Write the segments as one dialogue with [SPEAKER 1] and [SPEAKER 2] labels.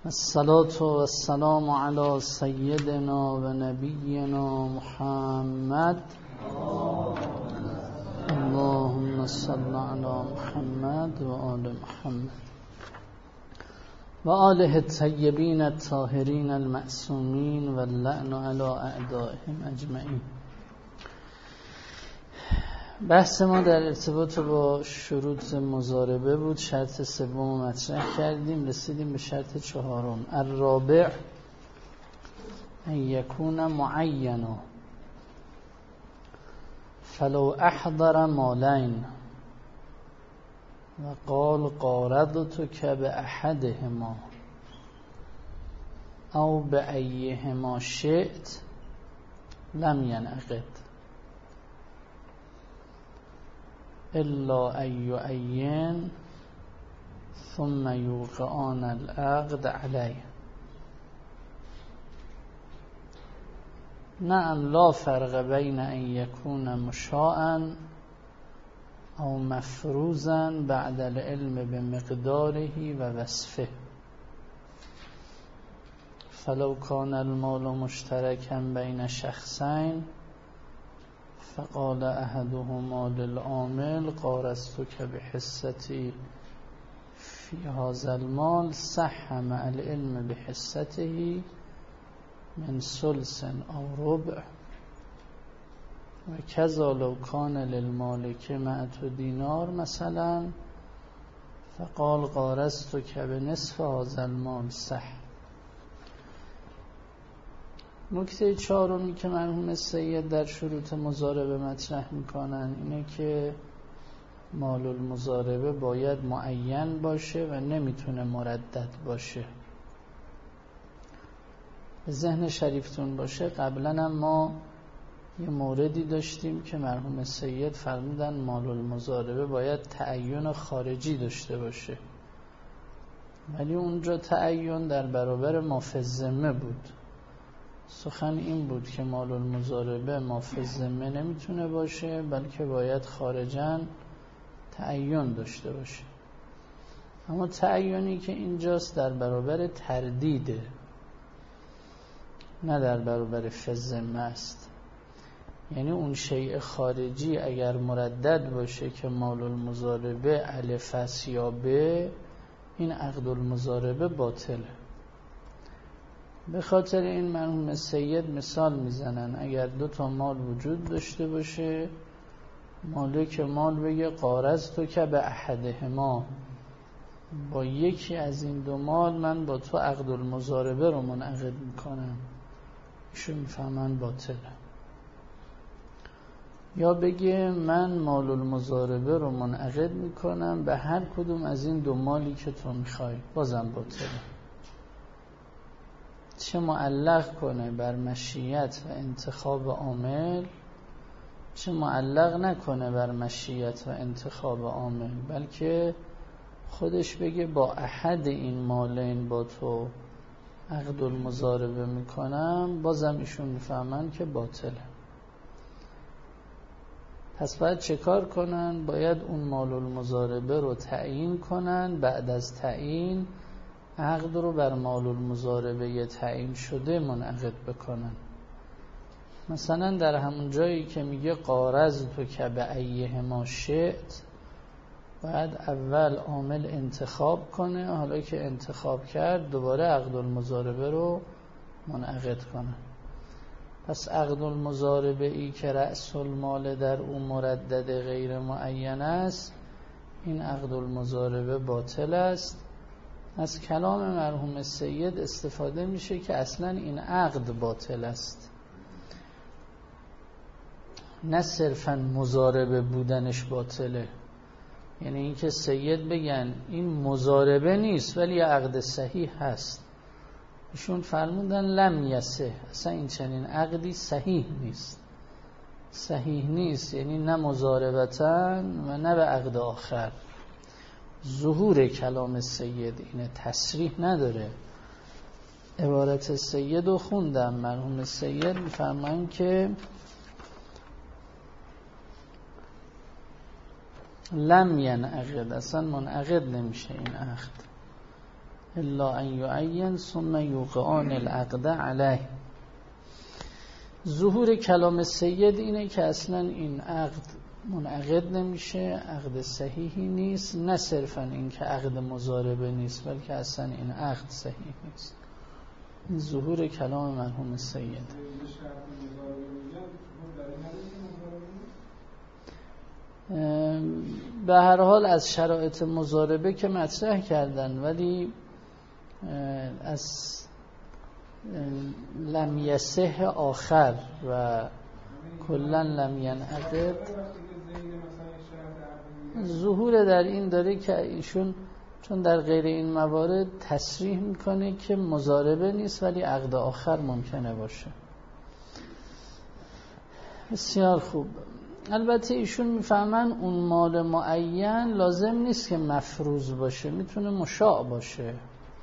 [SPEAKER 1] الصلاة والسلام على سيدنا و نبينا محمد اللهم صل على محمد و آل محمد و آله الطیبین الطاهرین المعصومین و اللعن علی اعدائهم اجمعین. بحث ما در ارتباط با شروط مضاربه بود. شرط سوم مطرح کردیم، رسیدیم به شرط چهارم. الرابع ان یکون معینا فلو احضر مالین و قال قاردتک باحدهما او بایهما شئت لم ینعقد الا ان یعین ثم یوقعان العقد علیه. نعم، لا فرق بین ان یکون مشاء او مفروضا بعد العلم بمقداره و وصفه. فلو کان المال مشترکا بین شخصین فقال احدهما للعامل قارضتک بحصتی فی هذا المال صح مع العلم بحصته من ثلث او ربع و کذا لو کان للمالک 100 دینار مثلا فقال قارضتک بنصف هذا المال صح. نکته چهارمی که مرحوم سید در شروط مضاربه مطرح میکنن اینه که مال المضاربه باید معین باشه و نمیتونه مردد باشه. به ذهن شریفتون باشه قبلا هم ما یه موردی داشتیم که مرحوم سید فرمودن مال المضاربه باید تعین خارجی داشته باشه، ولی اونجا تعین در برابر ما فی الذمه بود. سخن این بود که مال المضاربه ما فی الذمه نمیتونه باشه، بلکه باید خارجاً تعین داشته باشه. اما تعیینی که اینجاست در برابر تردیده، نه در برابر فی الذمه است. یعنی اون شیء خارجی اگر مردد باشه که مال المضاربه الف است یا ب، این عقد المضاربه باطله. به خاطر این مرحوم سید مثال میزنن اگر 2 مال وجود داشته باشه، مالک مال بگه قارضتک باحدهما، با یکی از این 2 مال من با تو عقد المضاربه رو منعقد میکنم، ایشون میفهمن باطله. یا بگه من مال المضاربه رو منعقد میکنم به هر کدوم از این 2 مالی که تو میخوای، بازم باطله. چه معلق کنه بر مشیت و انتخاب عامل، چه معلق نکنه بر مشیت و انتخاب عامل، بلکه خودش بگه با احد این مالین با تو عقد المضاربه میکنم، بازم ایشون میفهمن که باطله. پس باید چه کار کنن؟ باید اون مال المضاربه رو تعیین کنن، بعد از تعیین عقد رو بر مال المضاربه تعیین شده منعقد بکنن. مثلا در همون جایی که میگه قارضتک بایهما شئت، باید اول عامل انتخاب کنه، حالا که انتخاب کرد دوباره عقد المضاربه رو منعقد کنه. پس عقد المضاربه ای که رأس المال در اون مردد غیر معین است، این عقد المضاربه باطل است. از کلام مرحوم سید استفاده میشه که اصلا این عقد باطل است، نه صرفا مضاربه بودنش باطله. یعنی این که سید بگن این مضاربه نیست ولی عقد صحیح هست، ایشون فرمودن لم یصح، اصلا این چنین عقدی صحیح نیست. صحیح نیست یعنی نه مضاربتاً و نه به عقد آخر. ظهور کلام سید اینه، تصریح نداره. عبارت سید رو خوندم، مرحوم سید میفرمایند که لم ینعقد، اصلا منعقد نمیشه این عقد. الا ان یعین ثم یوقعان العقد علیه. ظهور کلام سید اینه که اصلا این عقد منعقد نمیشه، عقد صحیحی نیست، نه صرفا این که عقد مضاربه نیست بلکه اصلا این عقد صحیح نیست. این ظهور کلام مرحوم سید. به هر حال از شرایط مضاربه که مطرح کردن، ولی از لم یصح آخر و کلا لم ینعقد ظهور در این داره که ایشون چون در غیر این موارد تصریح میکنه که مضاربه نیست ولی عقد آخر ممکنه باشه. بسیار خوب. البته ایشون میفهمن اون مال معین لازم نیست که مفروض باشه، میتونه مشاع باشه.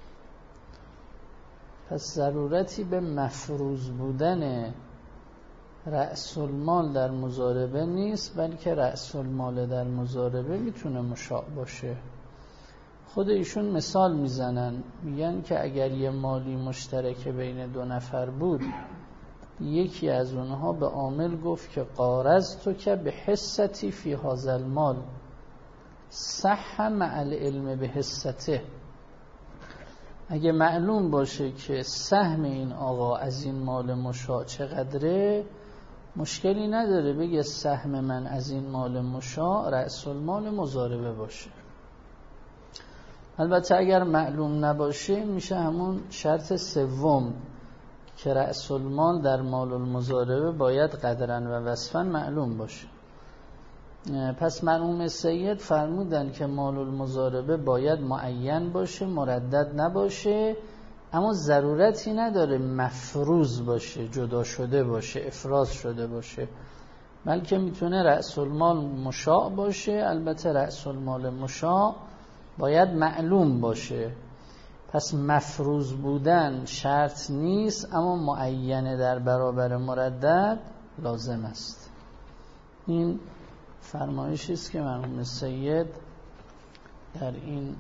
[SPEAKER 1] پس ضرورتی به مفروض بودن رأس المال در مضاربه نیست، بلکه رأس المال در مضاربه میتونه مشاع باشه. خود ایشون مثال میزنن، میگن که اگر یه مالی مشترک بین دو نفر بود، یکی از اونها به عامل گفت که قارضت که به حصتی فی هذا المال صح مع العلم به حصته. اگه معلوم باشه که سهم این آقا از این مال مشاع چقدره، مشکلی نداره بگه سهم من از این مال مشاع رأس المال مضاربه باشه. البته اگر معلوم نباشه میشه همون شرط سوم که رأس المال در مال المضاربه باید قدرن و وصفن معلوم باشه. پس مرحوم سید فرمودن که مال المضاربه باید معین باشه، مردد نباشه، اما ضرورتی نداره مفروض باشه، جدا شده باشه، افراز شده باشه، بلکه میتونه رأس المال مشاع باشه. البته رأس المال مشاع باید معلوم باشه. پس مفروض بودن شرط نیست، اما معینه در برابر مردد لازم است. این فرمایشی است که مرحوم سید در این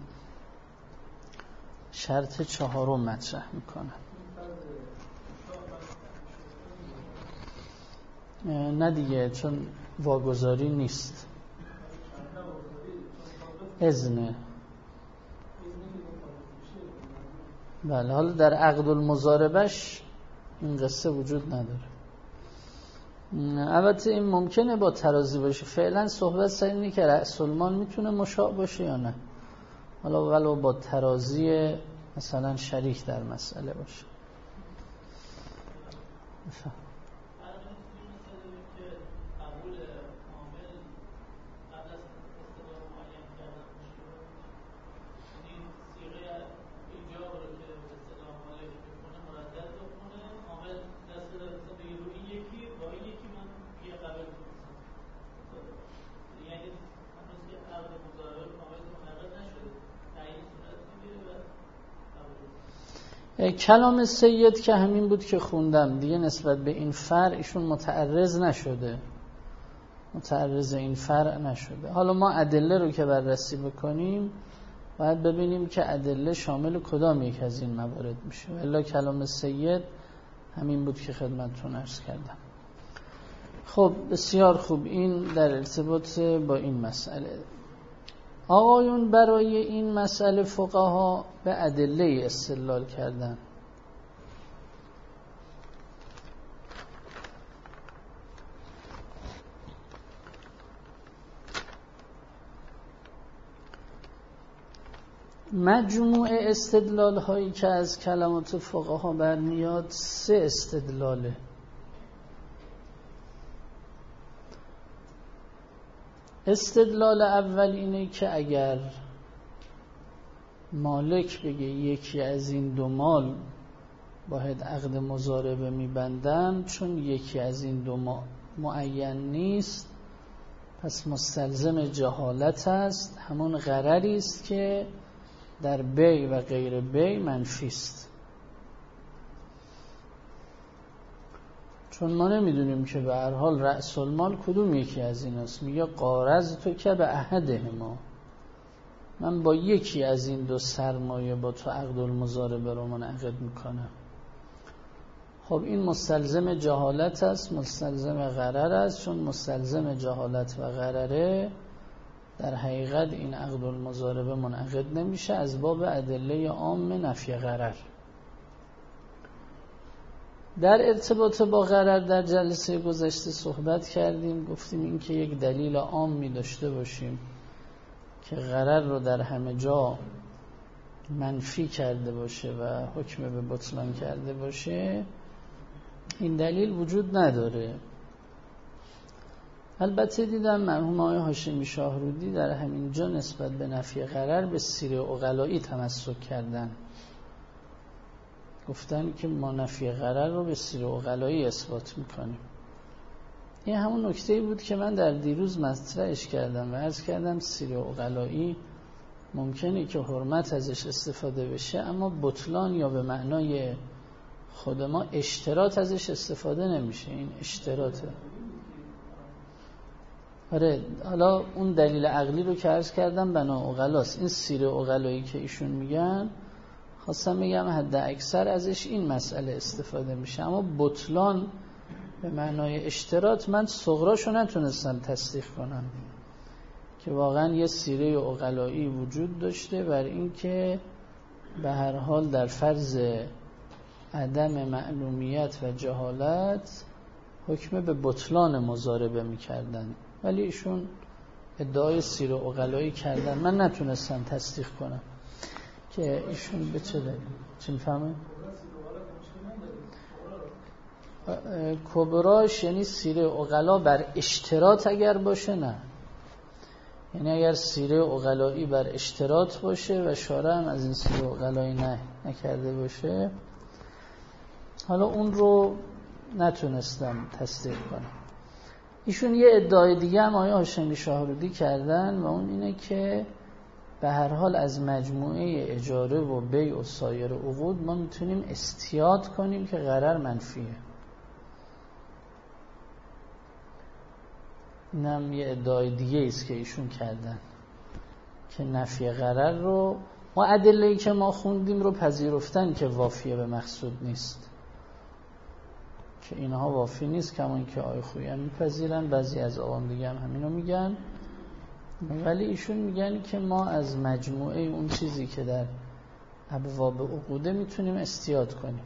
[SPEAKER 1] شرط چهارم مطرح میکنه. نه دیگه، چون واگذاری نیست، اذنه. بله، حالا در عقد المضاربش این قصه وجود نداره. البته این ممکنه با ترازی باشه. فعلا صحبت سر اینه که رأس المال میتونه مشاع باشه یا نه، حالا ولو با ترازی مثلا شریک در مسئله باشه. بفهم. کلام سید که همین بود که خوندم دیگه، نسبت به این فرع ایشون متعرض نشده، متعرض این فرع نشده. حالا ما ادله رو که بررسی بکنیم باید ببینیم که ادله شامل کدام یک از این موارد میشه. الا کلام سید همین بود که خدمتتون عرض کردم. خب بسیار خوب. این در ارتباط با این مسئله. آقایون برای این مسئله فقها به ادله استدلال کردن. مجموع استدلال هایی که از کلمات فقها برمیاد 3 استدلاله. استدلال اول اینه که اگر مالک بگه یکی از این دو مال باید عقد مضاربه میبندم، چون یکی از این دو معین نیست، پس مستلزم جهالت است، همون غرری است که در بیع و غیر بیع منفی است. چون ما نمیدونیم که به هر حال رأس المال کدوم یکی از این است. میگه قارضت که به احدهما، من با یکی از این دو سرمایه با تو عقد المضاربه رو منعقد میکنم. خب این مستلزم جهالت است، مستلزم غرر است. چون مستلزم جهالت و غرره، در حقیقت این عقد المضاربه منعقد نمیشه از باب ادله عام نفی غرر. در ارتباط با غرر در جلسه گذشته صحبت کردیم، گفتیم این که یک دلیل عامی داشته باشیم که غرر رو در همه جا منفی کرده باشه و حکم به بطلان کرده باشه، این دلیل وجود نداره. البته دیدم مرحوم آقای هاشمی شاهرودی در همین جا نسبت به نفی غرر به سیره عقلایی تمسک کردن، گفتن که ما نفی غرر رو به سیره عقلایی اثبات میکنیم. این همون نکته‌ای بود که من در دیروز مطرحش کردم و عرض کردم سیره عقلایی ممکنه که حرمت ازش استفاده بشه، اما بطلان یا به معنای خود ما اشتراط ازش استفاده نمیشه. این اشتراطه. آره، حالا اون دلیل عقلی رو که عرض کردم بنا عقلاست. این سیره عقلایی که ایشون میگن، خواستم بگم حد اکثر ازش این مسئله استفاده میشه، اما بطلان به معنای اشتراط من صغراشو نتونستم تصدیق کنم که واقعا یه سیره عقلایی وجود داشته بر این که به هر حال در فرض عدم معلومیت و جهالت حکم به بطلان مضاربه میکردن، ولی ایشون ادعای سیره عقلایی کردن. من نتونستم تصدیق کنم که ایشون به چه دلیل. چی میفهمه؟ کبراش یعنی سیره عقلا بر اشتراط اگر باشه، نه. یعنی اگر سیره عقلایی بر اشتراط باشه و شارع هم از این سیره عقلایی نکرده باشه، حالا اون رو نتونستم تصدیق کنم. ایشون یه ادعای دیگه هم آقای هاشمی شاهرودی کردن و اون اینه که به هر حال از مجموعه اجاره و بیع و سایر عقود ما میتونیم استیاد کنیم که غرر منفیه. اینم یه ادعای دیگه است که ایشون کردن که نفی غرر رو ما ادله‌ای که ما خوندیم رو پذیرفتن که وافیه به مقصود نیست، که اینها وافی نیست، کما اینکه آقای خویی هم میپذیرن، بعضی از آقام دیگه هم همینو میگن. ولی ایشون میگن که ما از مجموعه اون چیزی که در ابواب عقوده میتونیم استیاد کنیم.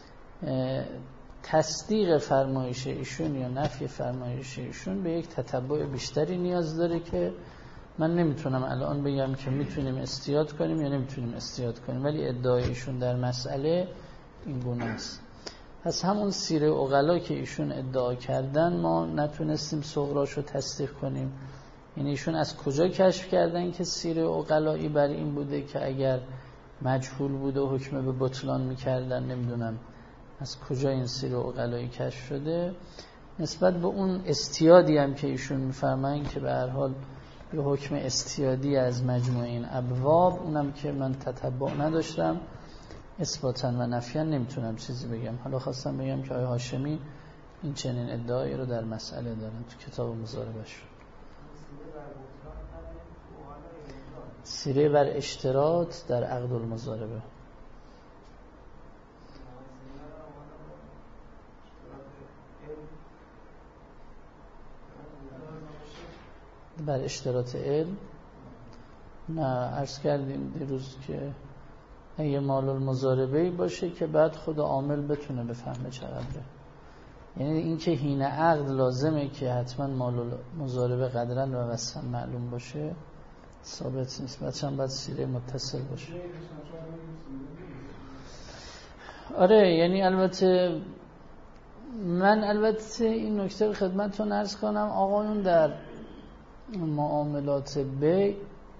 [SPEAKER 1] تصدیق فرمایش ایشون یا نفی فرمایش ایشون به یک تتبع بیشتری نیاز داره که من نمیتونم الان بگم که میتونیم استیاد کنیم یا نمیتونیم استیاد کنیم، ولی ادعای ایشون در مسئله این گونه است. پس همون سیره عقلا که ایشون ادعا کردن ما نتونستیم صغراشو تصدیق کنیم. یعنی ایشون از کجا کشف کردن که سیره عقلایی بر این بوده که اگر مجهول بوده و حکم به بطلان میکردن، نمیدونم از کجا این سیره عقلایی کشف شده. نسبت به اون استیادی هم که ایشون میفرماین که به هر حال یه حکم استیادی از مجموعه این ابواب، اونم که من تتبع نداشتم اثباتاً و نفیاً نمیتونم چیزی بگم. حالا خواستم بگم که آقای هاشمی این چنین ادعایی رو در مسئله دارن تو کتاب مضاربش. سیره بر اشتراط در عقد المضاربه. بر اشتراط علم نه، عرض کردیم دیروز که اگه مال المضاربه‌ای باشه که بعد خود عامل بتونه بفهمه چقدره. یعنی این که حین عقد لازمه که حتما مال المضاربه قدرن و وصفا معلوم باشه ثابت نیست، بچه‌م باید سیره متصل باشه. آره، یعنی البته این نکته رو خدمتتون عرض کنم، آقایون در معاملات بیع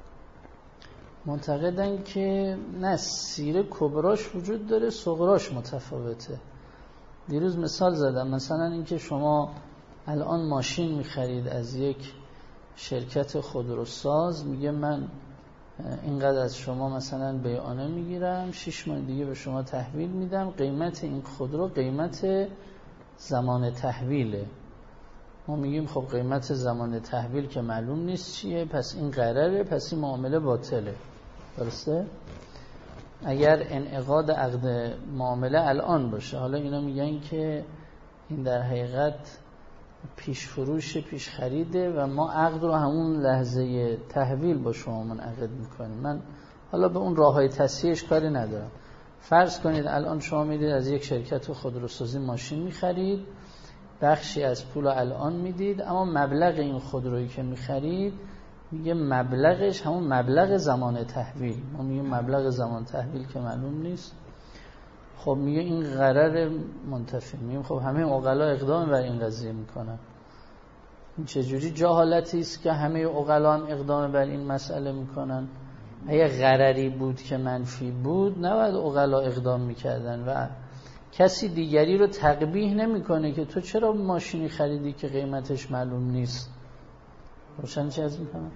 [SPEAKER 1] معتقدن که نه، سیره کبراش وجود داره، صغراش متفاوته. دیروز مثال زدم، مثلا اینکه شما الان ماشین میخرید از یک شرکت خودروساز، میگه من اینقدر از شما مثلا بیعانه میگیرم، 6 ماه دیگه به شما تحویل میدم، قیمت این خودرو قیمت زمان تحویله. ما میگیم خب قیمت زمان تحویل که معلوم نیست چیه، پس این قراره، پس این معامله باطله. درسته؟ اگر انعقاد عقد معامله الان باشه، حالا اینا میگن که این در حقیقت پیش فروش، پیش خریده و ما عقد رو همون لحظه تحویل با شما منعقد میکنیم. من حالا به اون راههای تصحیحش کاری ندارم. فرض کنید الان شما میدید از یک شرکت خودروسازی ماشین میخرید، بخشی از پول الان میدید، اما مبلغ این خودرویی که میخرید میگه مبلغش همون مبلغ زمان تحویل. ما میگیم مبلغ زمان تحویل که معلوم نیست، خب میگه این قرار منتفی. میگیم خب همه عقلا اقدام بر این قضیه میکنن. این چجوری جهالتی است که همه عقلا هم اقدام بر این مسئله میکنن؟ اگه قراری بود که منفی بود نباید عقلا اقدام میکردن و کسی دیگری رو تقبیح نمیکنه که تو چرا ماشینی خریدی که قیمتش معلوم نیست. روشن چه از میکنم؟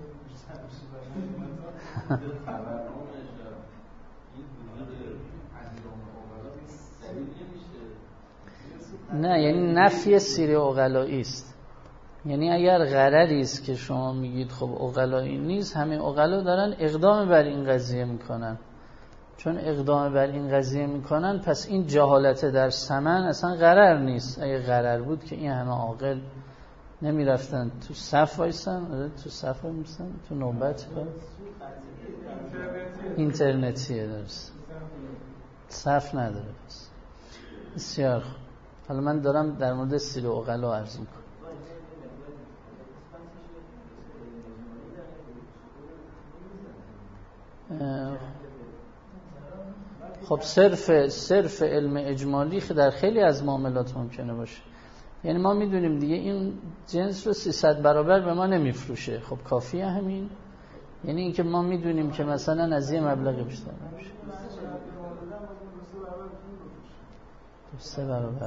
[SPEAKER 1] نه، یعنی نفی سیر عقلایی است. یعنی اگر غرری است که شما میگید خب عقلایی نیست، همه عقلا دارن اقدام بر این قضیه میکنن. چون اقدام بر این قضیه میکنن پس این جهالت در ثمن اصلا غرر نیست. اگه غرر بود که این همه عاقل نمیرفتن تو صف وایسن، تو صف وایسن، تو نوبت اینترنتیه، درست، صف نداره. پس بسیار خوب. حالا من دارم در مورد سیر عقلا عرض میکنم. خب صرف علم اجمالی در خیلی از معاملات ممکنه باشه. یعنی ما میدونیم دیگه این جنس رو 300 برابر به ما نمیفروشه، خب کافیه همین. یعنی اینکه ما میدونیم که مثلا از یه مبلغ بیشتر نمیشه 3 برابر.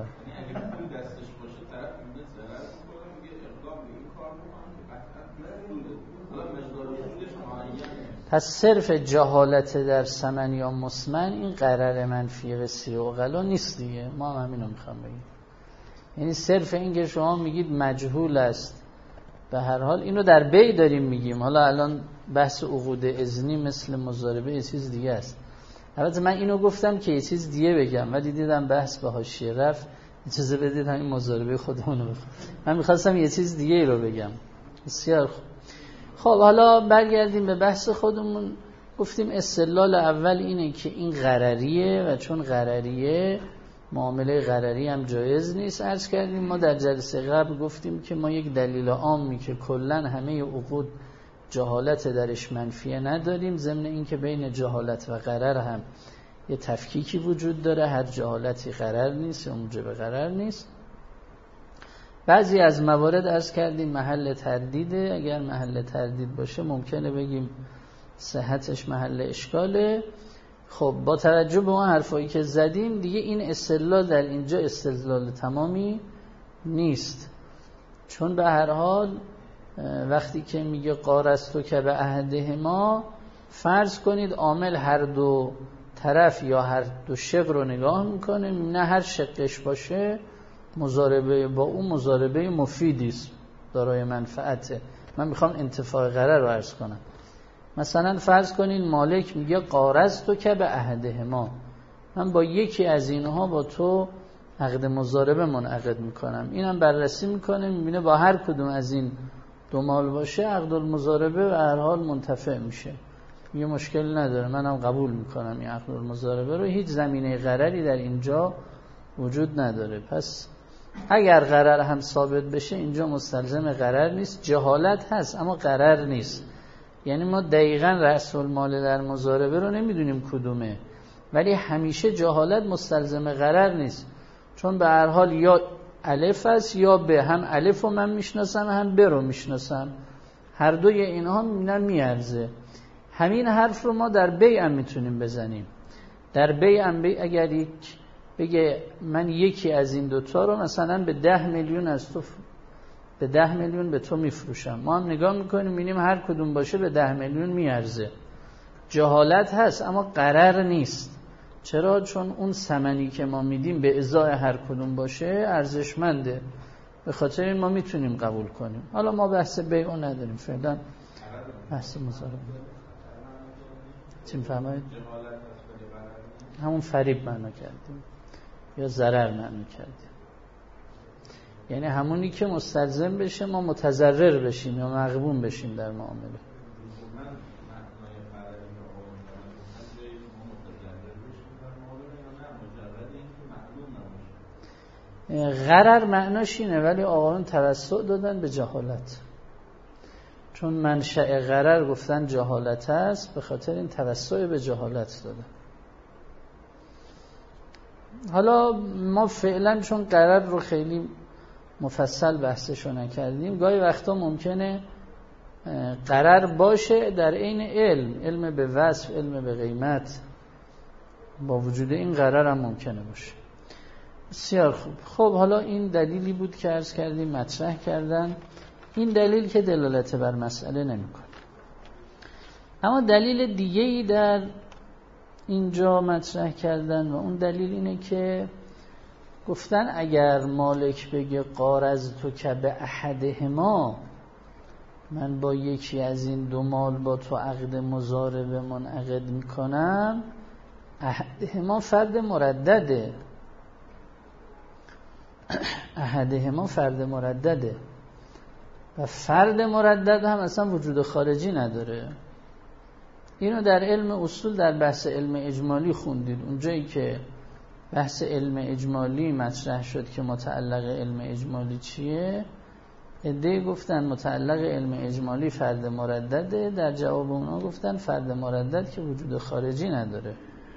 [SPEAKER 1] پس صرف جهالت در ثمن یا مسمن این قرار منفی سیر عقلا نیست دیگه. ما هم همینو میخوام بگیم. یعنی صرف این که شما میگید مجهول است، به هر حال اینو در بیع داریم میگیم. حالا الان بحث عقود اذنی مثل مضاربه یه چیز دیگه است. البته من اینو گفتم که یه چیز دیگه بگم ولی دیدم بحث به حاشیه رفت، اجازه بدید همین مضاربه خودمون رو بگم. من میخواستم یه چیز دیگه ای رو بگم. بسیار خوب. خب حالا برگردیم به بحث خودمون. گفتیم استدلال اول اینه که این غرریه و چون غرریه معامله غرری هم جایز نیست. عرض کردیم ما در جلسه قبل گفتیم که ما یک دلیل عامی که کلن همه عقود جهالت درش منفیه نداریم، ضمن این که بین جهالت و غرر هم یه تفکیکی وجود داره، هر جهالتی غرر نیست یا موجب غرر نیست. بعضی از موارد عرض کردیم محل تردیده، اگر محل تردید باشه ممکنه بگیم صحتش محل اشکاله. خب با توجه به اون حرفایی که زدیم دیگه این استدلال در اینجا استدلال تمامی نیست، چون به هر حال وقتی که میگه قارستو که به عهده ما، فرض کنید عامل هر دو طرف یا هر دو شق رو نگاه میکنه، نه هر شقش باشه مضاربه با اون مضاربه مفیدی است، دارای منفعته. من میخوام انتفاع غرر رو عرض کنم. مثلا فرض کنین مالک میگه قارضتو که به عهده ما، من با یکی از اینها با تو عقد مضاربه منعقد میکنم. اینم بررسی میکنه، میبینه با هر کدوم از این دو مال باشه عقد المضاربه به هر حال منتفع میشه، یه مشکل نداره، منم قبول میکنم این عقد المضاربه رو. هیچ زمینه غرری در اینجا وجود نداره. پس اگر غرر هم ثابت بشه اینجا مستلزم غرر نیست، جهالت هست اما غرر نیست. یعنی ما دقیقاً رأس المال در مضاربه رو نمیدونیم کدومه، ولی همیشه جهالت مستلزم غرر نیست، چون به هر حال یا الف است یا ب. هم الف رو من میشناسم هم ب رو میشناسم، هر دوی اینها میارزه. همین حرف رو ما در بیع هم میتونیم بزنیم. در بیع هم اگر یک بگه من یکی از این دوتا رو مثلا به 10 میلیون از تو، به 10 میلیون به تو میفروشم، ما هم نگاه میکنیم میبینیم هر کدوم باشه به 10 میلیون میارزه. جهالت هست اما غرر نیست. چرا؟ چون اون ثمنی که ما میدیم به ازای هر کدوم باشه ارزشمنده. به خاطر این ما میتونیم قبول کنیم. حالا ما بحث بیع نداریم فعلا، بحث مضاربه. چی می‌فرمایید؟ همون فریب معنا کردیم یا ضرر معنا کردیم، یعنی همونی که مستلزم بشه ما متضرر بشیم یا مغبون بشیم در معامله. غرر معناش اینه، ولی آقایون توسع دادن به جهالت، چون منشأ غرر گفتن جهالت است، به خاطر این توسع به جهالت دادن. حالا ما فعلا چون غرر رو خیلی مفصل بحثشو نکردیم، گاهی وقتا ممکنه غرر باشه در عین علم به وصف، علم به قیمت، با وجود این غرر هم ممکنه باشه. بسیار خوب. خب حالا این دلیلی بود که عرض کردیم مطرح کردن. این دلیل که دلالت بر مسئله نمی‌کنه. اما دلیل دیگه‌ای در اینجا مطرح کردن و اون دلیل اینه که گفتن اگر مالک بگه قارض تو که به احدهما، من با یکی از این دو مال با تو عقد مضاربه منعقد میکنم، احدهما فرد مردده، احدهما فرد مردده و فرد مردد هم اصلا وجود خارجی نداره. اینو در علم اصول در بحث علم اجمالی خوندید، اونجایی که بحث علم اجمالی مطرح شد که متعلق علم اجمالی چیه، عده‌ای گفتن متعلق علم اجمالی فرد مردده، در جواب اونا گفتن فرد مردد که وجود خارجی نداره،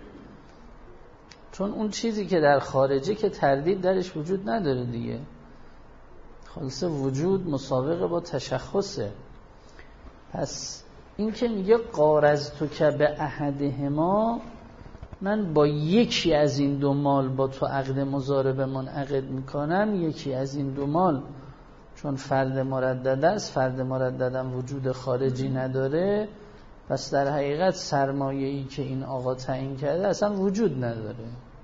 [SPEAKER 1] چون اون چیزی که در خارجه که تردید درش وجود نداره دیگه، خالص وجود مسابقه با تشخصه. پس این که میگه قارض تو که به احدهما، من با یکی از این دو مال با تو عقد مضاربه منعقد میکنم، یکی از این دو مال چون فرد مردد است، فرد مرددم وجود خارجی نداره، پس در حقیقت سرمایه‌ای که این آقا تعیین کرده اصلا وجود نداره.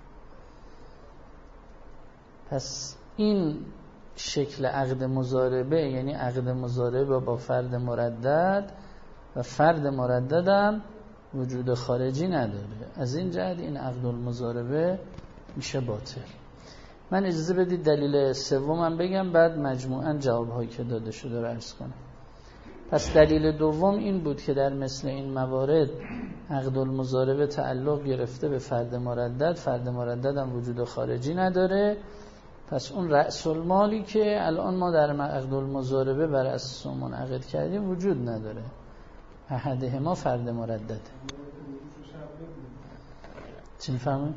[SPEAKER 1] پس این شکل عقد مضاربه، یعنی عقد مضاربه با فرد مردد و فرد مرددم وجود خارجی نداره، از این جهت این عقد المضاربه میشه باطل. من اجازه بدید دلیل سومم بگم، بعد مجموعاً جوابهایی که داده شده رو عرض کنم. پس دلیل دوم این بود که در مثل این موارد عقد المضاربه تعلق گرفته به فرد مردد، فرد مردد هم وجود خارجی نداره، پس اون رأس المالی که الان ما در عقد المضاربه بر اساس منعقد کردیم وجود نداره، احدهما فرد مردده. چی می‌فهمید؟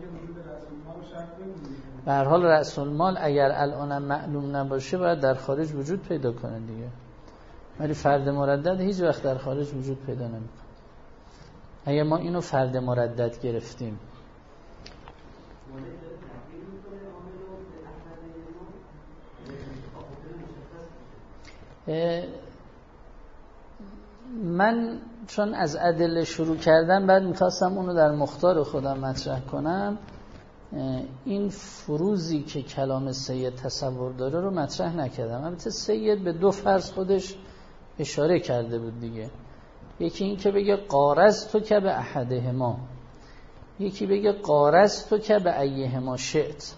[SPEAKER 1] به هر حال رأس المال اگر الان معلوم نباشه باید در خارج وجود پیدا کنه دیگه، ولی فرد مردد هیچ وقت در خارج وجود پیدا نمیکنه. اگر ما اینو فرد مردد گرفتیم، من چون از ادله شروع کردم بعد میخواستم اونو در مختار خودم مطرح کنم، این فروزی که کلام سید تصور داره رو مطرح نکردم. البته سید به دو فرض خودش اشاره کرده بود دیگه، یکی این که بگه قارض تو که به احدهما، یکی بگه قارض تو که به ایهما شئت،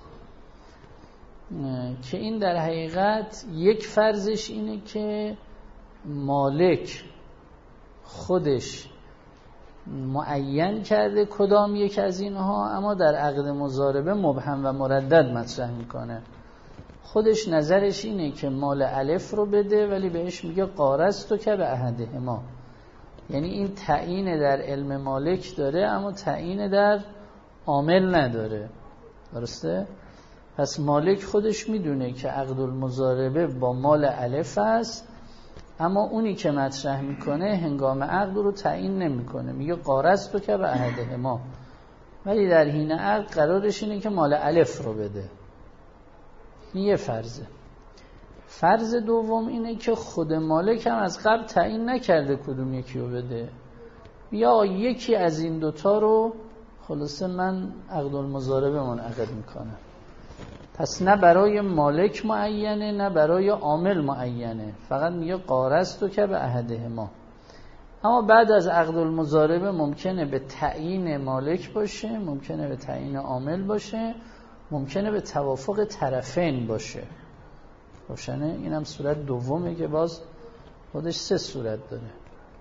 [SPEAKER 1] که این در حقیقت یک فرضش اینه که مالک خودش معین کرده کدام یک از اینها، اما در عقد مضاربه مبهم و مردد مطرح میکنه. خودش نظرش اینه که مال الف رو بده، ولی بهش میگه قارض تو که به احدهما، یعنی این تعیین در علم مالک داره اما تعیین در عامل نداره. درسته؟ پس مالک خودش میدونه که عقد المضاربه با مال الف است، اما اونی که مطرح میکنه هنگام عقد رو تعیین نمیکنه، میگه قارض تو که به احدهما، ولی در حین عقد قرارش اینه که مال الف رو بده. این یه فرضه. فرض دوم اینه که خود مالک هم از قبل تعیین نکرده کدوم یکی رو بده، یا یکی از این دوتا رو خلاصه من عقد المضاربه منعقد میکنم. پس نه برای مالک معینه نه برای عامل معینه، فقط میگه قارست و که به احدهما. اما بعد از عقد المضاربه ممکنه به تعیین مالک باشه، ممکنه به تعیین عامل باشه، ممکنه به توافق طرفین باشه. روشنه؟ اینم صورت دومه که باز خودش 3 صورت داره.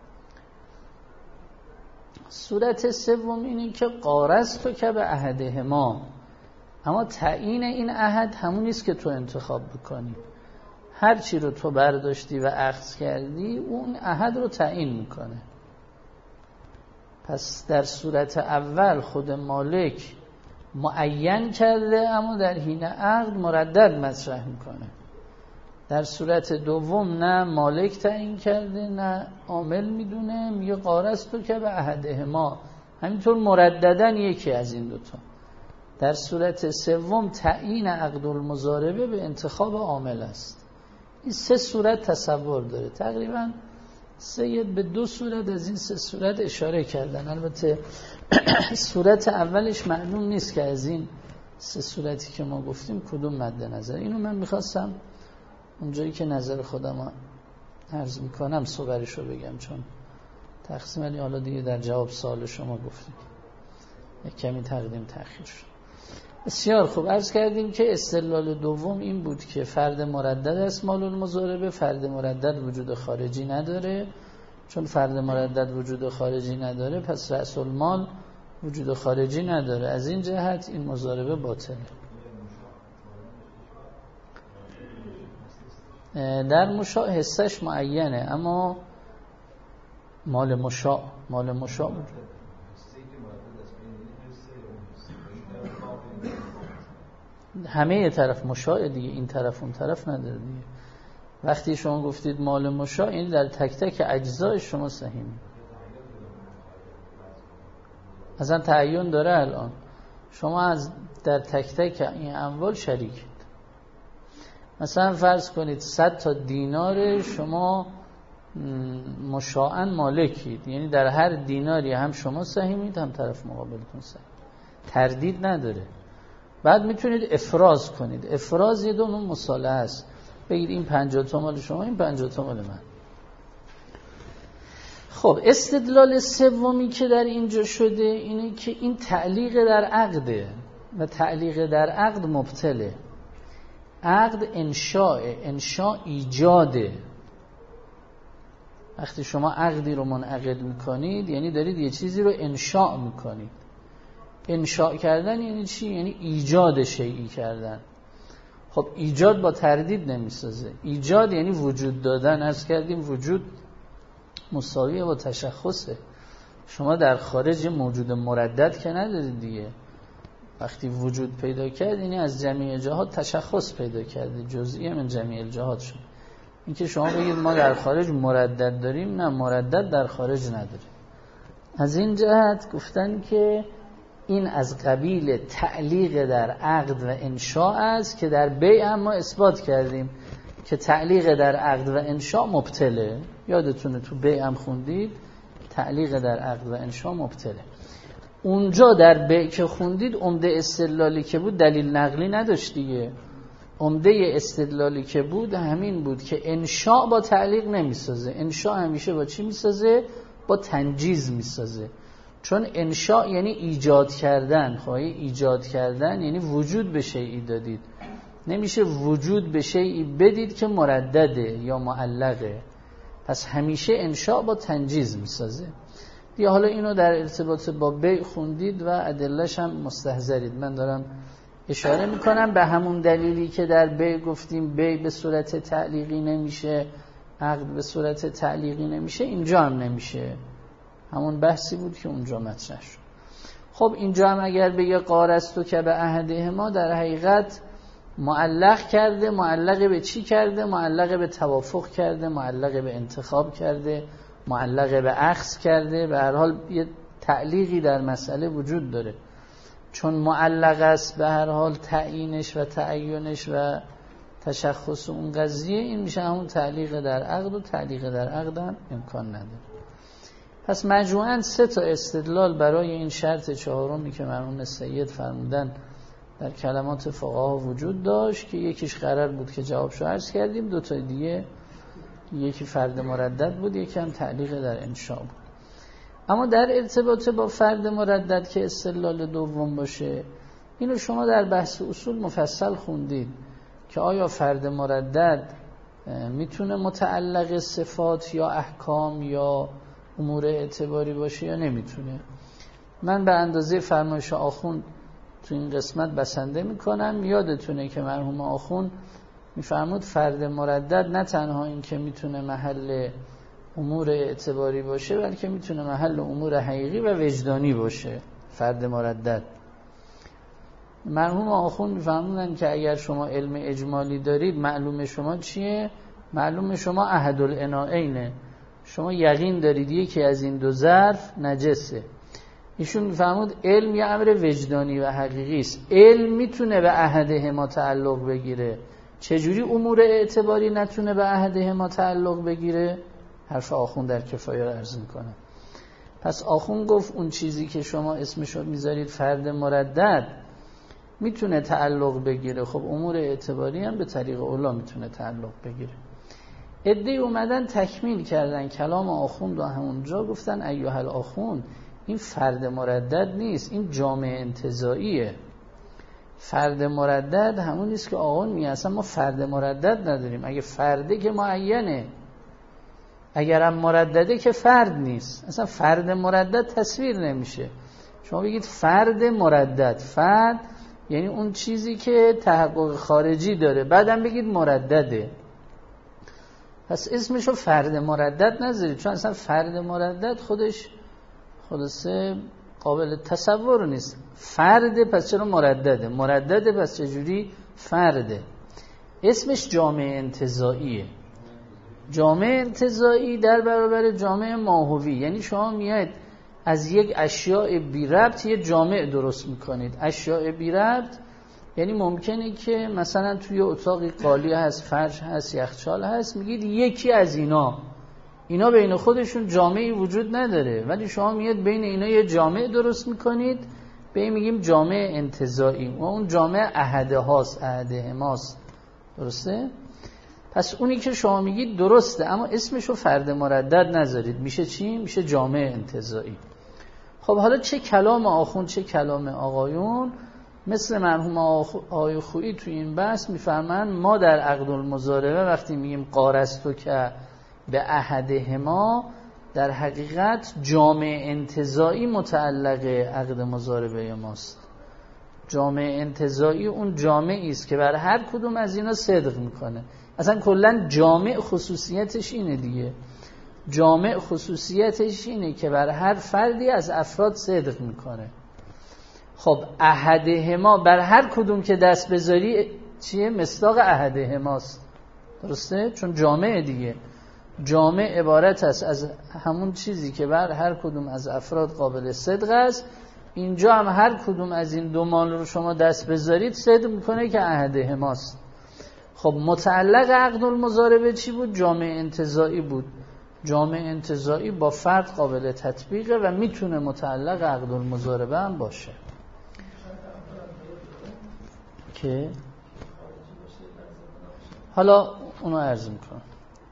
[SPEAKER 1] صورت سوم اینه که قارست و که به احدهما، اما تعیین این عهد همون نیست که تو انتخاب بکنی. هر چی رو تو برداشتی و اخذ کردی اون عهد رو تعیین میکنه. پس در صورت اول خود مالک معین کرده اما در حین عقد مردد مطرح میکنه. در صورت دوم نه مالک تعیین کرده نه عامل میدونه، میگه قارست تو که به احدهما، همینطور مرددن یکی از این دوتا. در صورت سوم تعیین عقد المضاربه به انتخاب عامل است. این 3 صورت تصور داره. تقریبا سید به 2 صورت از این 3 صورت اشاره کردن. البته صورت اولش معلوم نیست که از این 3 صورتی که ما گفتیم کدوم مد نظر. اینو من میخواستم اونجایی که نظر خودم عرض میکنم صورتش رو بگم، چون تقسیم علی حالا دیگه در جواب سوال شما گفتیم یک کمی تقدیم تأخیر شد. بسیار خوب، عرض کردیم که استدلال دوم این بود که فرد مردد است مال المضاربه. فرد مردد وجود خارجی نداره، چون فرد مردد وجود خارجی نداره پس رأس المال وجود خارجی نداره. از این جهت این مضاربه باطله. در مشاع حصش معینه، اما مال مشاع بود. همه طرف مشاع دیگه، این طرف اون طرف نداره دیگه. وقتی شما گفتید مال مشاع، این در تک تک اجزای شما سهیم. اصلا تعین داره الان. شما از در تک تک این اموال شریکید. مثلا فرض کنید 100 تا دینار شما مشاعاً مالکید، یعنی در هر دیناری هم شما سهیمید هم طرف مقابلتون سهیم، تردید نداره. بعد میتونید افراز کنید. افراز یه دونه مصالحه است، بگید این 50 تا مال شما، این 50 تا مال من. خب استدلال سومی که در اینجا شده اینه که این تعلیق در عقده و تعلیق در عقد مبطله. عقد انشاء ایجاده. وقتی شما عقدی رو منعقد میکنید یعنی دارید یه چیزی رو انشاء میکنید. انشاء کردن یعنی چی؟ یعنی ایجاد شیئی کردن. خب ایجاد با تردید نمیسازه. ایجاد یعنی وجود دادن. عرض کردیم وجود مساویه با تشخصه. شما در خارج موجود مردد که ندارید دیگه. وقتی وجود پیدا کرد یعنی از جمیع جهات تشخص پیدا کرده، جزئی من جمیع الجهات شد. این که شما بگید ما در خارج مردد داریم، نه، مردد در خارج نداریم. از این جهت گفتن که این از قبیل تعلیق در عقد و انشاء است که در بیع ما اثبات کردیم که تعلیق در عقد و انشاء مبطله. یادتونه تو بیع هم خوندید تعلیق در عقد و انشاء مبطله. اونجا در بیع که خوندید عمده استدلالی که بود دلیل نقلی نداشت دیگه. عمده استدلالی که بود همین بود که انشاء با تعلیق نمیسازه. انشاء همیشه با چی میسازه؟ با تنجیز میسازه. چون انشاء یعنی ایجاد کردن. خواهی ایجاد کردن یعنی وجود به شیئی دادید. نمیشه وجود به شیئی بدید که مردده یا معلقه. پس همیشه انشاء با تنجیز میسازه. یا حالا اینو در ارتباط با بیع خوندید و ادله‌اش هم مستحضرید. من دارم اشاره میکنم به همون دلیلی که در بیع گفتیم بیع به صورت تعلیقی نمیشه، عقد به صورت تعلیقی نمیشه، اینجا هم نمیشه. همون بحثی بود که اونجا مطرح شد. خب اینجا هم اگر بگه قارست که به احدهما، در حقیقت معلق کرده. معلق به چی کرده؟ معلق به توافق کرده، معلق به انتخاب کرده، معلق به اخذ کرده. به هر حال یه تعلیقی در مسئله وجود داره. چون معلق است به هر حال تعیینش و تعینش و تشخص اون قضیه، این میشه همون تعلیق در عقد، و تعلیق در عقد هم امکان نداره. پس مجموعاً 3 تا استدلال برای این شرط چهارمی که مرحوم سید فرمودن در کلمات فقها وجود داشت که یکیش قرار بود که جوابشو عرض کردیم، دو تا دیگه، یکی فرد مردد بود، یکی هم تعلیق در انشاء بود. اما در ارتباط با فرد مردد که استدلال دوم باشه، اینو شما در بحث اصول مفصل خوندید که آیا فرد مردد میتونه متعلق صفات یا احکام یا امور اعتباری باشه یا نمیتونه. من به اندازه فرمایش آخوند تو این قسمت بسنده میکنم. یادتونه که مرحوم آخوند میفرمود فرد مردد نه تنها این که میتونه محل امور اعتباری باشه، بلکه میتونه محل امور حقیقی و وجدانی باشه. فرد مردد، مرحوم آخوند میفرمودن که اگر شما علم اجمالی دارید، معلوم شما چیه؟ معلوم شما احد العنائینه، شما یقین دارید یکی از این دو ظرف نجسه. ایشون میفرمود علم یه امر وجدانی و حقیقی است. علم میتونه به احدهما تعلق بگیره. چجوری امور اعتباری نتونه به احدهما تعلق بگیره؟ حرف آخوند در کفایه رو عرض میکنه. پس آخوند گفت اون چیزی که شما اسمشو میذارید فرد مردد میتونه تعلق بگیره، خب امور اعتباری هم به طریق اولا میتونه تعلق بگیره. عده‌ای اومدن تکمیل کردن کلام آخوند و همونجا گفتن ایها الاخوند، این فرد مردد نیست، این جامع انتزاعیه. فرد مردد همون نیست که آقایون میگن اصلا ما فرد مردد نداریم. اگه فرده که معینه، اگرم مردده که فرد نیست. اصلا فرد مردد تصویر نمیشه. شما بگید فرد مردد، فرد یعنی اون چیزی که تحقق خارجی داره، بعدم بگید مردده. پس اسمشو فرد مردد نذارید، چون اصلا فرد مردد خودش خلاصه قابل تصور نیست. فرد پس چرا مردده؟ مردده پس چجوری فرده؟ اسمش جامع انتزاعیه. جامع انتزاعی در برابر جامع ماهوی، یعنی شما میاید از یک اشیاء بی ربط یه جامع درست میکنید. اشیاء بی ربط یعنی ممکنه که مثلا توی اتاقی قالی هست، فرش هست، یخچال هست، میگید یکی از اینا بین خودشون جامعی وجود نداره، ولی شما میاد بین اینا یه جامع درست میکنید، به این میگیم جامع انتزاعی و اون جامع احدهماست. درسته؟ پس اونی که شما میگید درسته، اما اسمشو فرد مردد نذارید. میشه چی؟ میشه جامع انتزاعی. خب حالا چه کلام آخوند چه کلام آقایون، مثل مرحوم آقای خویی تو این بحث میفهمن ما در عقد المضاربه وقتی میگیم قارستو که به احدهما، در حقیقت جامع انتزاعی متعلق عقد مضاربه ماست. جامع انتزاعی اون جامعی است که بر هر کدوم از اینا صدق میکنه. اصلا کلا جامع خصوصیتش اینه دیگه. جامع خصوصیتش اینه که بر هر فردی از افراد صدق میکنه. خب احدهما بر هر کدوم که دست بذاری چیه؟ مصداق احدهماست. درسته؟ چون جامع دیگه. جامع عبارت است از همون چیزی که بر هر کدوم از افراد قابل صدق است. اینجا هم هر کدوم از این دو مال رو شما دست بذارید صدق میکنه که احدهماست. خب متعلق عقد المضاربه چی بود؟ جامع انتزاعی بود. جامع انتزاعی با فرد قابل تطبیقه و میتونه متعلق عقد المضاربه هم باشه. که حالا اونو عرض میکنم.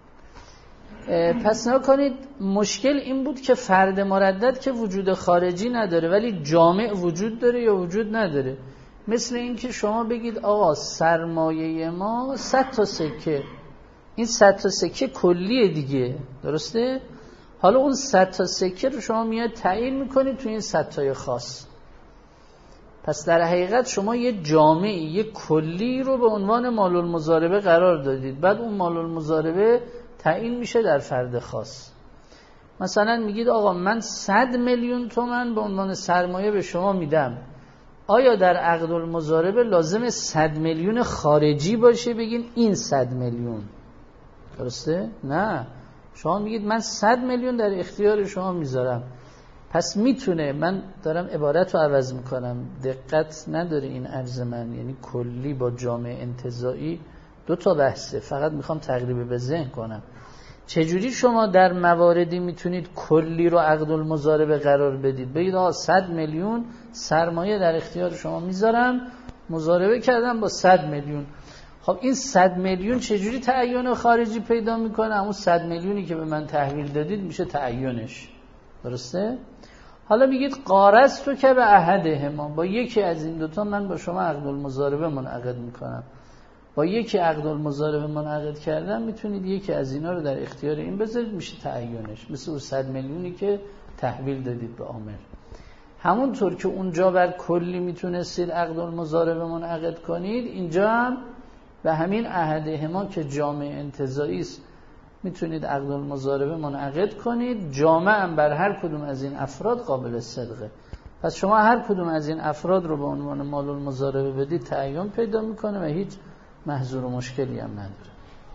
[SPEAKER 1] پس نکنید مشکل این بود که فرد مردد که وجود خارجی نداره ولی جامع وجود داره یا وجود نداره. مثل این که شما بگید آقا سرمایه ما 100 تا سکه، این 100 تا سکه کلیه دیگه، درسته؟ حالا اون 100 تا سکه رو شما میاد تعیین میکنید تو این 100 تای خاص. پس در حقیقت شما یه جامعی، یه کلی رو به عنوان مال المضاربه قرار دادید، بعد اون مال المضاربه تعیین میشه در فرد خاص. مثلا میگید آقا من 100 میلیون تومان به عنوان سرمایه به شما میدم. آیا در عقد المضاربه لازم 100 میلیون خارجی باشه بگین این 100 میلیون؟ درسته؟ نه. شما میگید من 100 میلیون در اختیار شما میذارم. پس میتونه، من دارم عبارت رو عوض میکنم، دقت نداره این عرض من، یعنی کلی با جامع انتزاعی دو تا بحثه، فقط میخوام تقریب به ذهن کنم. چجوری شما در مواردی میتونید کلی رو عقد المضاربه قرار بدید؟ بگید آقا 100 میلیون سرمایه در اختیار شما میذارم، مضاربه کردم با 100 میلیون. خب این 100 میلیون چجوری تعین خارجی پیدا میکنه؟ همون 100 میلیونی که به من تحویل دادید میشه تعینش، درسته؟ حالا میگید قارض تو که به احدهما، با یکی از این دوتا من با شما عقد المضاربه منعقد میکنم. با یکی عقد المضاربه منعقد کردم میتونید یکی از اینا رو در اختیار این بذارید، میشه تعینش، مثل اون 100 میلیونی که تحویل دادید به عامر. همونطور که اونجا بر کلی میتونستید عقد المضاربه منعقد کنید، اینجا هم به همین احدهما که جامع انتزاعی است میتونید عقد المضاربه منعقد کنید. جامع هم بر هر کدوم از این افراد قابل صدقه. پس شما هر کدوم از این افراد رو به عنوان مال المضاربه بدید تعین پیدا میکنه و هیچ محظور و مشکلی هم نداره.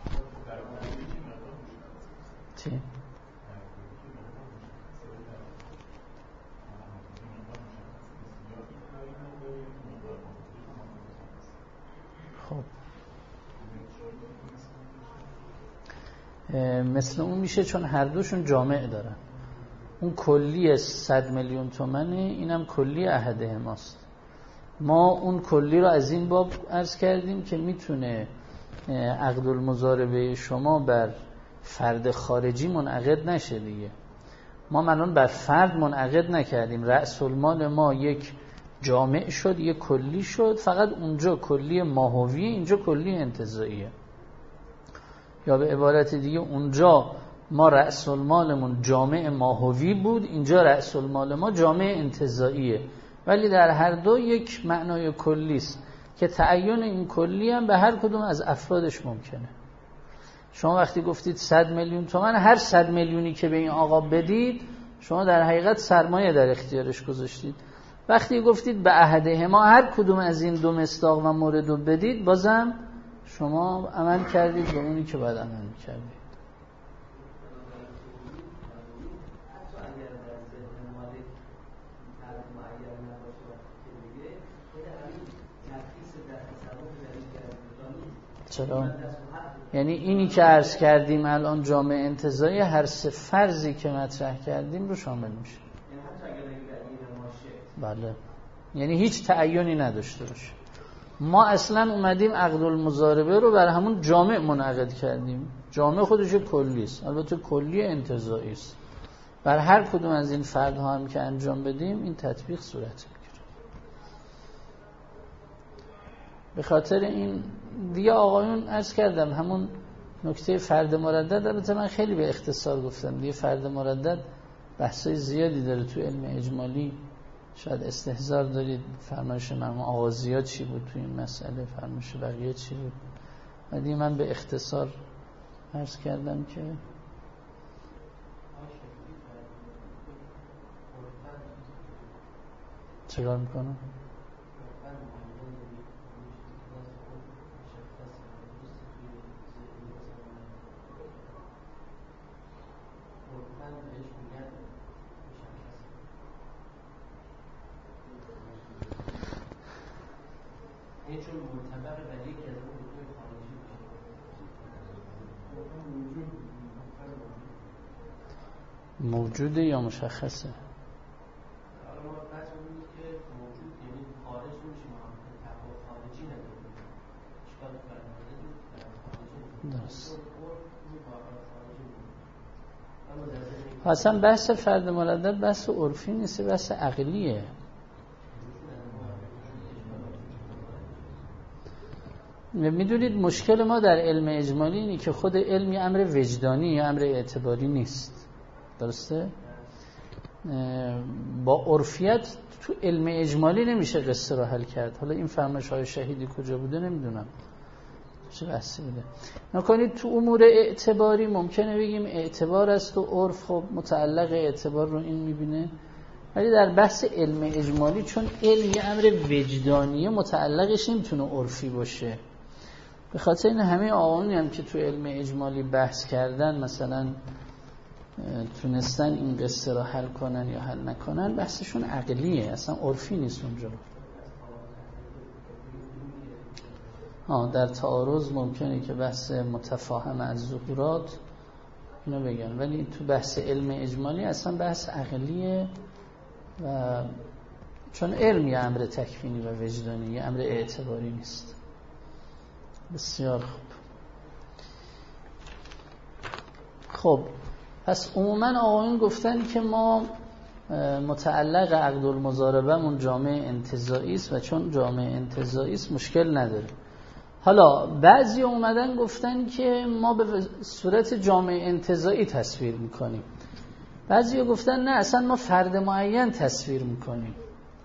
[SPEAKER 1] چی؟ خب مثل اون میشه، چون هر دوشون جامع دارن. اون کلی 100 میلیون تومنه، اینم کلی احدهماست. ما اون کلی رو از این باب عرض کردیم که میتونه عقد المضاربه شما بر فرد خارجی منعقد نشه دیگه. ما الان بر فرد منعقد نکردیم، رأس المال ما یک جامع شد، یک کلی شد، فقط اونجا کلی ماهویه، اینجا کلی انتزاعیه. یا به عبارت دیگه اونجا ما رأس المالمون جامع ماهوی بود، اینجا رأس المال ما جامع انتزاعیه، ولی در هر دو یک معنای کلی است که تعین این کلی هم به هر کدوم از افرادش ممکنه. شما وقتی گفتید 100 میلیون تومان، هر 100 میلیونی که به این آقا بدید شما در حقیقت سرمایه در اختیارش گذاشتید. وقتی گفتید به احدهما، هر کدوم از این دو مصداق و مورد رو بدید، بازم شما عمل کردید به اونی که باید عمل کردید. چرا؟ یعنی اینی که عرض کردیم الان جامع انتزاعی، هر سه فرضی که مطرح کردیم رو شامل میشه. بله، یعنی هیچ تعیینی نداشته باشه. ما اصلا اومدیم عقد المضاربه رو بر همون جامع منعقد کردیم. جامع خودش کلی است، البته کلی انتزاعی است. بر هر کدوم از این فردها هم که انجام بدیم این تطبیق صورت میگیره. به خاطر این دیگه آقایون عرض کردم همون نکته فرد مردد، البته من خیلی به اختصار گفتم دیگه. فرد مردد بحثای زیادی داره تو علم اجمالی، شاید استحضار دارید. فرمایش مرحوم آقا زیاد چی بود تو این مسئله، فرمایش بقیه چی بود، و دیگه من به اختصار عرض کردم که چیکار میکنم.
[SPEAKER 2] چون معتبر ولی یکی از اون دو خارجی
[SPEAKER 1] موجوده یا مشخصه؟
[SPEAKER 2] حالا ما بحث می‌کنیم که موجود یعنی خارج میشه، ما تفاوت خارجی نداریم. اشکال فرد
[SPEAKER 1] درست. اصلا بحث فرد مردد بحث عرفی نیست، بحث عقلیه. میدونید مشکل ما در علم اجمالی اینه که خود علمی امر وجدانی یا امر اعتباری نیست، درسته؟ با عرفیت تو علم اجمالی نمیشه قصه رو حل کرد. حالا این فرمایش های شهیدی کجا بوده نمیدونم، چه بحثی بوده. نکنید تو امور اعتباری ممکنه بگیم اعتبار است و عرف خب متعلق اعتبار رو این میبینه، ولی در بحث علم اجمالی چون علم یه امر وجدانیه متعلقش نمیتونه عرفی باشه. به خاطر این همه آقایونی هم که تو علم اجمالی بحث کردن مثلا تونستن این قصه رو حل کنن یا حل نکنن، بحثشون عقلیه، اصلا عرفی نیست اونجا. در تعارض ممکنه که بحث متفاهم از ظهورات اینو بگن، ولی تو بحث علم اجمالی اصلا بحث عقلیه و چون علم یه امر تکوینی و وجدانی، یه امر اعتباری نیست. بسیار خوب. خب پس عموما آقایون گفتن که ما متعلق عقد المضاربه‌مون جامعه انتزاعی است و چون جامعه انتزاعی است مشکل نداره. حالا بعضی اومدن گفتن که ما به صورت جامعه انتزاعی تصویر میکنیم، بعضی گفتن نه اصلا ما فرد معین تصویر میکنیم.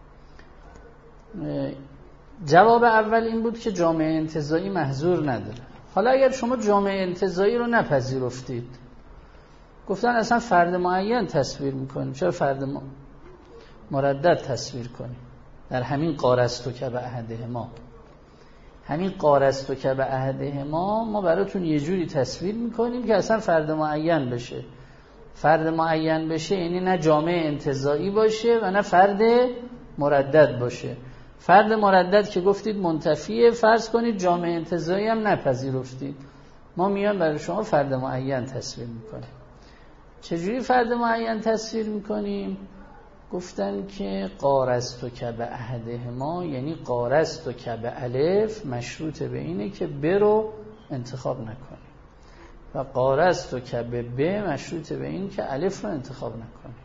[SPEAKER 1] جواب اول این بود که جامعه انتزاعی محظور نداره. حالا اگر شما جامعه انتزاعی رو نپذیرفتید، گفتن اصلا فرد معین تصویر میکنیم، چرا فرد مردد تصویر کنیم؟ در همین قارست و که به عهدهما، همین قارست و که به عهدهما ما براتون یه جوری تصویر میکنیم که اصلا فرد معین بشه. فرد معین بشه یعنی نه جامعه انتزاعی باشه و نه فرد مردد باشه. فرد مردد که گفتید منتفیه، فرض کنید جامعه انتزاعی هم نپذیرفتید، ما میان برای شما فرد معین تصویر میکنیم. چجوری فرد معین تصویر میکنیم؟ گفتن که قارست و که به عهدهما، یعنی قارست و که به الف مشروط به اینه که ب رو انتخاب نکنیم و قارست و که به ب مشروط به این که الف رو انتخاب نکنیم.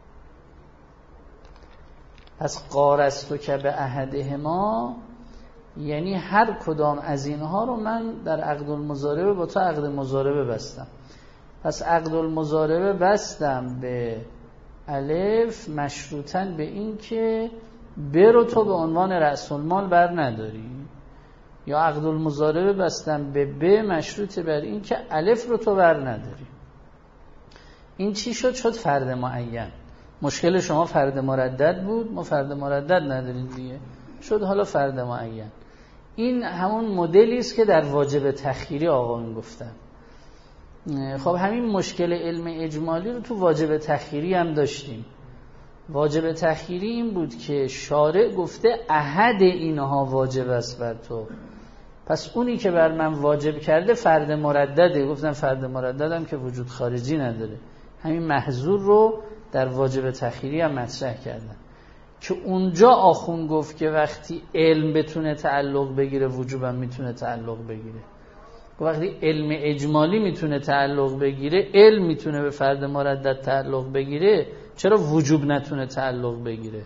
[SPEAKER 1] پس قارست و که به عهدهما یعنی هر کدام از اینها رو من در عقد المضاربه با تو عقد مضاربه بستم. پس عقد المضاربه بستم به الف مشروطاً به این که ب رو تو به عنوان رأس المال بر نداری، یا عقد المضاربه بستم به ب مشروط بر این که الف رو تو بر نداری. این چی شد؟ شد فرد معین. مشکل شما فرد مردد بود، ما فرد مردد نداریم دیگه، شد حالا فرد معین. این همون مدلی است که در واجب تخییری آقایون گفتن. خب همین مشکل علم اجمالی رو تو واجب تخییری هم داشتیم. واجب تخییری این بود که شارع گفته احد اینها واجب است بر تو، پس اونی که بر من واجب کرده فرد مردده. گفتن فرد مرددم که وجود خارجی نداره. همین محظور رو در واجب تخییری هم مطرح کردن که اونجا آخون گفت که وقتی علم بتونه تعلق بگیره وجوبم میتونه تعلق بگیره. وقتی علم اجمالی میتونه تعلق بگیره، علم میتونه به فرد مردد تعلق بگیره، چرا وجوب نتونه تعلق بگیره؟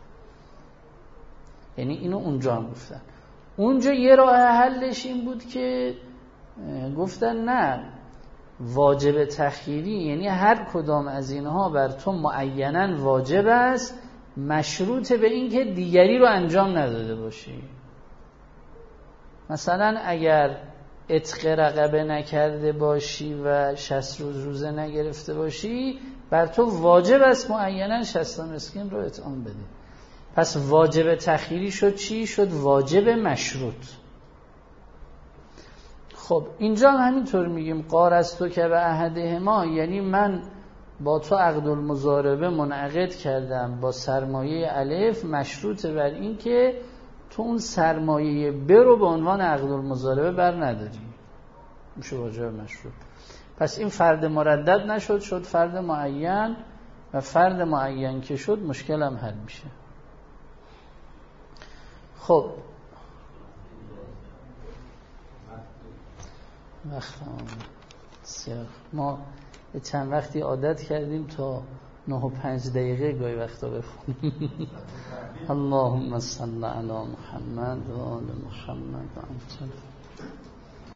[SPEAKER 1] یعنی اینو اونجا هم گفتن. اونجا یه راه حلش این بود که گفتن نه، واجب تخییری یعنی هر کدام از اینها بر تو معیناً واجب است، مشروط به این که دیگری رو انجام نداده باشی. مثلا اگر عتق رقبه نکرده باشی و 60 روز روزه نگرفته باشی، بر تو واجب است معیناً 60 مسکین رو اطعام بده. پس واجب تخییری شد چی؟ شد واجب مشروط. خب اینجا هم همینطور میگیم قارست و که به عهدهما، یعنی من با تو عقد المضاربه منعقد کردم با سرمایه الف مشروط بر این که تو اون سرمایه ب رو به عنوان عقد المضاربه بر نداری، میشه واجب مشروط. پس این فرد مردد نشد، شد فرد معین، و فرد معین که شد مشکل هم حل میشه. خب وقت ما چند وقتی عادت کردیم تا 9 و 5 دقیقه گاهی وقتا بخونیم. اللهم صل علی محمد و آل محمد و